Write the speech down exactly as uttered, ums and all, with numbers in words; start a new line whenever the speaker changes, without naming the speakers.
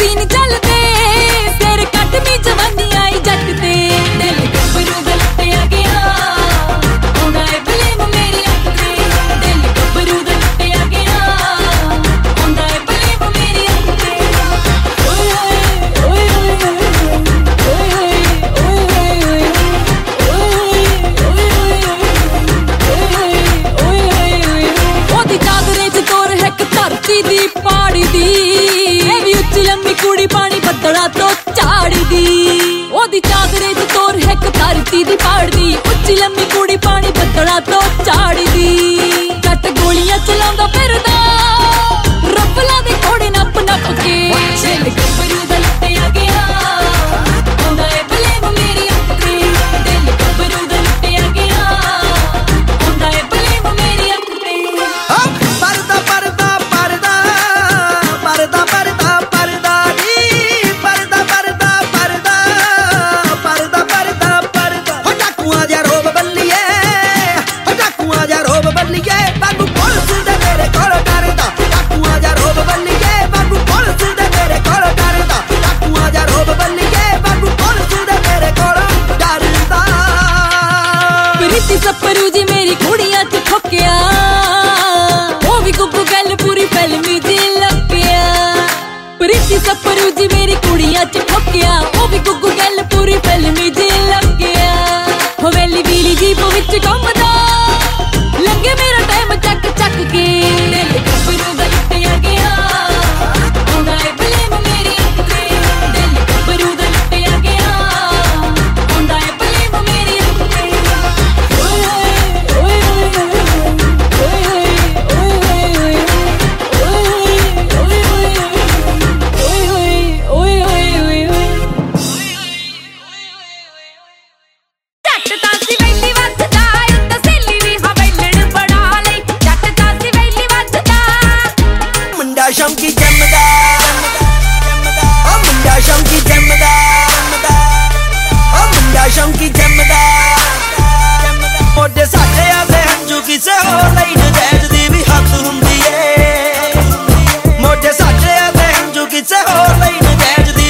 ਦੀ ਨੀ ਚੱਲਦੇ ਸਿਰ ਕੱਟ ਮੀ ਜਵਾਨੀ ਆਈ ਜੱਟ ਤੇ ਦਿਲ ਗੱਭਰੂ ਦਾ ਲੁੱਟਿਆ ਗਿਆ ਆਉਂਦਾ ਏ ਬਲੇਮ ਮੇਰੀ ਅੱਖ ਤੇ ਦਿਲ ਗੱਭਰੂ ਦਾ ਲੁੱਟਿਆ ਗਿਆ ਆਉਂਦਾ ਏ ਬਲੇਮ ਮੇਰੀ ਅੱਖ ਤੇ ਓਏ ਓਏ ਓਏ ਓਏ ਉਹਦੀ ਚਾਦਰੇ ਚ ਤੋਰ ਹੈ ਇੱਕ ਧਰਤੀ ਦੀ ਪਾੜੀ ਦੀ ਇਹ ਵੀ ਉੱਚੀ ਲੰਮੀ ਕੁੜੀ ਪਾਣੀ ਬੱਦਲਾਂ ਤੋਂ ਝਾੜਦੀ ਉਹਦੀ ਚਾਦਰੇ ਚ ਤੋਰ ਹੈ ਇੱਕ ਧਰਤੀ ਦੀ ਪਾੜਦੀ ਉੱਚੀ ਲੰਮੀ ਕੁੜੀ ਪਾਣੀ ਬੱਦਲਾਂ ਤੋਂ ਝਾੜਦੀ ਜੱਟ ਗੋਲੀਆਂ ਚਲਾਉਂਦਾ ਫਿਰਦਾ ਰੱਬਲਾਂ ਦੇ ਘੋੜੇ ਨੱਪ ਨੱਪ ਕੇ ਦਿਲ ਗੱਭਰੂ ਦਾ ਲੁੱਟਿਆ ਗਿਆ ਆਉਂਦਾ ਏ ਬਲੇਮ ਮੇਰੀ ਅੱਖ ਤੇ ਦਿਲ ਗੱਭਰੂ ਦਾ ਲੁੱਟਿਆ ਗਿਆ ਆਉਂਦਾ ਏ ਬਲੇਮ ਮੇਰੀ ਅੱਖ ਤੇ
ਪਰਦਾ ਪਰਦਾ ਪਰਦਾ ਪਰਦਾ ਪਰਦਾ ਪਰਦਾ ਨੀ ਪਰਦਾ ਪਰਦਾ ਪਰਦਾ ਪਰਦਾ ਪਰਦਾ ਪਰਦਾ ਹੋ ਡਾਕੂਆਂ ਜਾ ਰੋਬ ਬੱਲੀਏ ਹੋ ਡਾਕੂਆਂ ਜਾ ਰੋਬ ਬੱਲੀਏ ਬਾਗੂ ਪੁਲਿਸ ਦੇ ਮੇਰੇ ਕੋਲ ਕਰਦਾ ਡਾਕੂਆਂ ਜਾ ਰੋਬ ਬੱਲੀਏ ਬਾਗੂ ਪੁਲਿਸ ਦੇ ਮੇਰੇ ਕੋਲ ਕਰਦਾ ਡਾਕੂਆਂ ਜਾ ਰੋਬ ਬੱਲੀਏ ਬਾਗੂ ਪੁਲਿਸ ਦੇ ਮੇਰੇ ਕੋਲ ਡਰਦਾ
ਪ੍ਰੀਤੀ ਸਪਰੂ ਜੀ ਮੇਰੀ ਕੁੜੀਆਂ ਚ ਠੋਕਿਆ ਉਹ ਵੀ ਗੁੱਗੂ ਗੱਲ ਪੂਰੀ ਫਿਲਮੀ ਦੀ ਲੱਗਿਆ ਪ੍ਰੀਤੀ ਸਪਰੂ ਜੀ ਮੇਰੀ ਕੁੜੀਆਂ ਚ ਠੋਕਿਆ ਉਹ ਵੀ ਗੁੱਗੂ ਗੱਲ ਪੂਰੀ ਫਿਲਮੀ ਦੀ ਲੱਗਿਆ ਹਵੇਲੀ ਵੀਲੀ ਜੀਪ ਵਿੱਚ ਘੁੰਮਦਾ ਲੰਗੇ ਮੇਰਾ ਟਾਈਮ ਚੱਕ ਚੱਕ ਕੇ ਦਿਲ ਗੱਭਰੂ ਦਾ ਲੁੱਟਿਆ ਗਿਆ ਆਉਂਦਾ ਏ ਬਲੇਮ ਮੇਰੀ ਅੱਖ ਤੇ ਦਿਲ ਗੱਭਰੂ ਦਾ ਲੁੱਟਿਆ ਗਿਆ ਆਉਂਦਾ ਏ ਬਲੇਮ ਮੇਰੀ ਅੱਖ ਤੇ ਓਏ ਓਏ ਓਏ
ਮੁੰਡਾ ਸ਼ੌਂਕੀ ਜੰਮਦਾ ਓ ਮੁੰਡਾ ਸ਼ੌਂਕੀ ਜੰਮਦਾ ਓ ਮੁੰਡਾ ਸ਼ੌਂਕੀ ਜੰਮਦਾ ਮੋਢੇ ਸਾਡੇ ਆਲੇ ਹੰਝੂ ਕਿਸੇ ਹੋਰ ਲਈ ਨਜਾਇਜ਼ ਦੀ ਵੀ ਹੱਦ ਹੁੰਦੀ ਏ ਮੋਢੇ ਸਾਡੇ ਆਲੇ ਹੰਝੂ ਕਿਸੇ ਹੋਰ ਲਈ ਨਜਾਇਜ਼ ਦੀ